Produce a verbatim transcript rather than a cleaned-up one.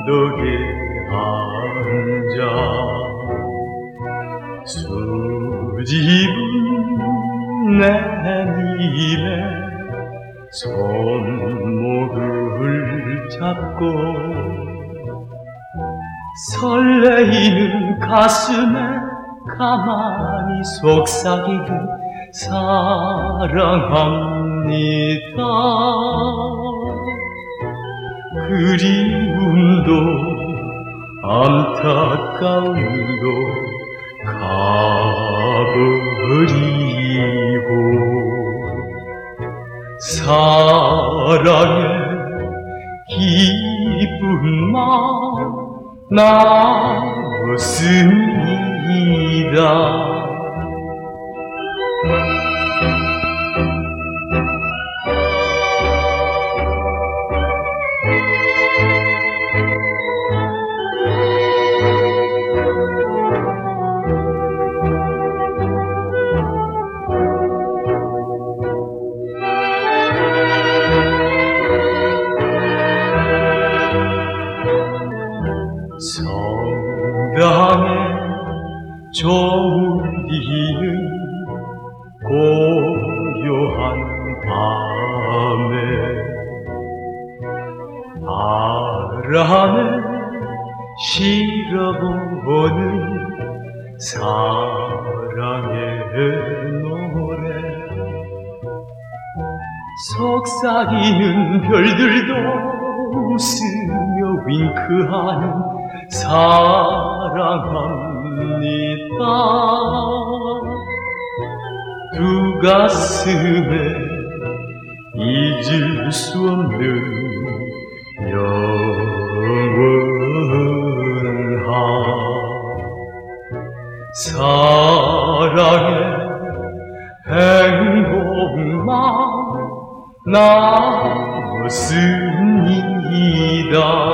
언덕에 앉아 수줍은 내 입에 손목을 잡고 설레이는 가슴에 가만히 속삭이듯 사랑합니다. 그리움도 안타까움도 가버리고 사랑의 기쁜 마음 나눴습니다. 성당에 저울리는 고요한 밤에 바람에 실어보는 사랑의 노래 속삭이는 별들도 웃으며 윙크하는 사랑합니다. 두 가슴에 잊을 수 없는 영원한 사랑의 행복만 나눴습니다.